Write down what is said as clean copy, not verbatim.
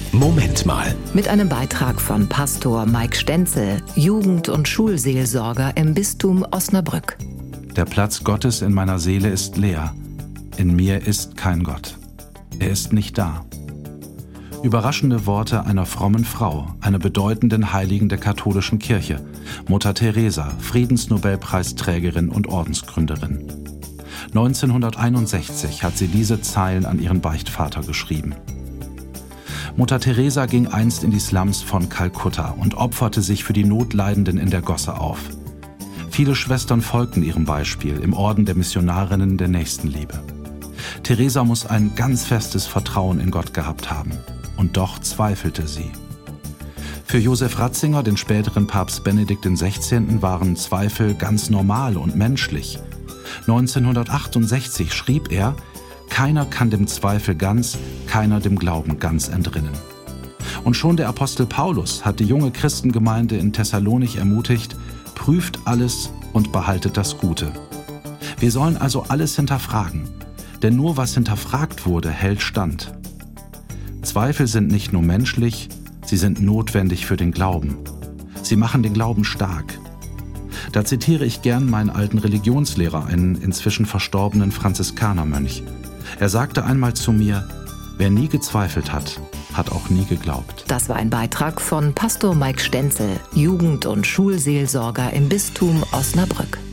Moment mal. Mit einem Beitrag von Pastor Mike Stenzel, Jugend- und Schulseelsorger im Bistum Osnabrück. Der Platz Gottes in meiner Seele ist leer. In mir ist kein Gott. Er ist nicht da. Überraschende Worte einer frommen Frau, einer bedeutenden Heiligen der katholischen Kirche, Mutter Teresa, Friedensnobelpreisträgerin und Ordensgründerin. 1961 hat sie diese Zeilen an ihren Beichtvater geschrieben. Mutter Teresa ging einst in die Slums von Kalkutta und opferte sich für die Notleidenden in der Gosse auf. Viele Schwestern folgten ihrem Beispiel im Orden der Missionarinnen der Nächstenliebe. Teresa muss ein ganz festes Vertrauen in Gott gehabt haben. Und doch zweifelte sie. Für Josef Ratzinger, den späteren Papst Benedikt XVI., waren Zweifel ganz normal und menschlich. 1968 schrieb er: Keiner kann dem Zweifel ganz, keiner dem Glauben ganz entrinnen. Und schon der Apostel Paulus hat die junge Christengemeinde in Thessalonich ermutigt: Prüft alles und behaltet das Gute. Wir sollen also alles hinterfragen, denn nur was hinterfragt wurde, hält stand. Zweifel sind nicht nur menschlich, sie sind notwendig für den Glauben. Sie machen den Glauben stark. Da zitiere ich gern meinen alten Religionslehrer, einen inzwischen verstorbenen Franziskanermönch. Er sagte einmal zu mir: Wer nie gezweifelt hat, hat auch nie geglaubt. Das war ein Beitrag von Pastor Mike Stenzel, Jugend- und Schulseelsorger im Bistum Osnabrück.